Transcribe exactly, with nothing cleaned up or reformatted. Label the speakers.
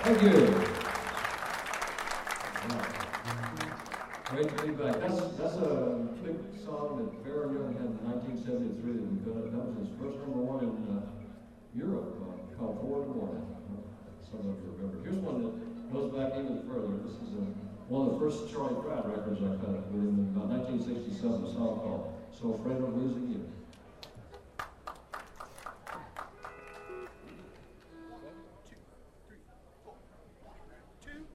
Speaker 1: Thank you. Great to be back. That's, that's a big song that Faron Young had in nineteen seventy-three that we got. That was his first number one in uh, Europe, uh, called Four in the Morning. Some of you remember. Here's one that goes back even further. This is a, one of the first Charlie Pratt records I cut with him in about nineteen sixty-seven, a song called So Afraid of Losing You.